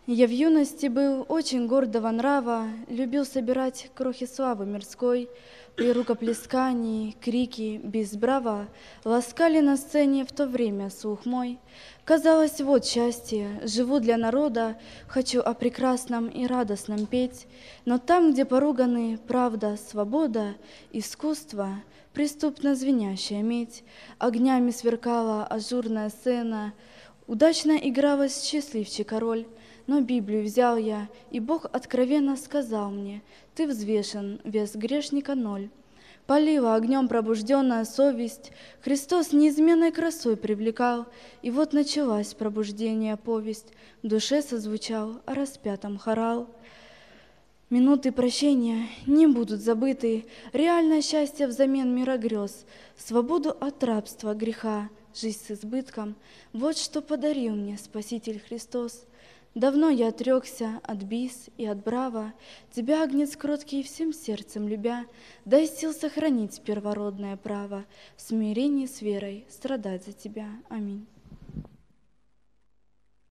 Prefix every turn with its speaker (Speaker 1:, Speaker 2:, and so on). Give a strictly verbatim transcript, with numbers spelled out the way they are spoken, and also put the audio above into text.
Speaker 1: Я в юности был очень гордого нрава, любил собирать крохи славы мирской. При рукоплескании, крики, безбраво ласкали на сцене в то время слух мой. Казалось, вот счастье, живу для народа, хочу о прекрасном и радостном петь. Но там, где поруганы правда, свобода, искусство, преступно звенящая медь, огнями сверкала ажурная сцена, удачно игралась счастливчик роль. Но Библию взял я, и Бог откровенно сказал мне: ты взвешен, вес грешника ноль. Палила огнем пробужденная совесть, Христос неизменной красой привлекал, и вот началась пробуждение повесть, в душе созвучал о распятом хорал. Минуты прощения не будут забыты, реальное счастье взамен мира грез, свободу от рабства, греха, жизнь с избытком — вот что подарил мне Спаситель Христос. Давно я отрекся от бис и от брава, тебя, Агнец кроткий, всем сердцем любя, дай сил сохранить первородное право, в смирении с верой страдать за тебя. Аминь.